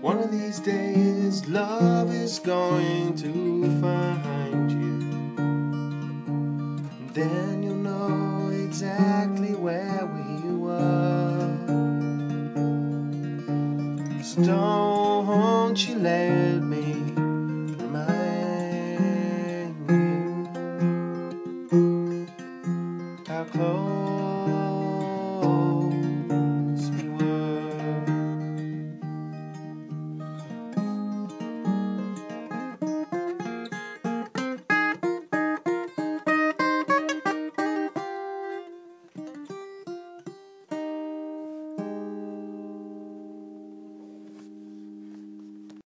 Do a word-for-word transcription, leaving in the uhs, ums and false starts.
One of these days, love is going to find you. Then you'll know exactly where we were. So don't you let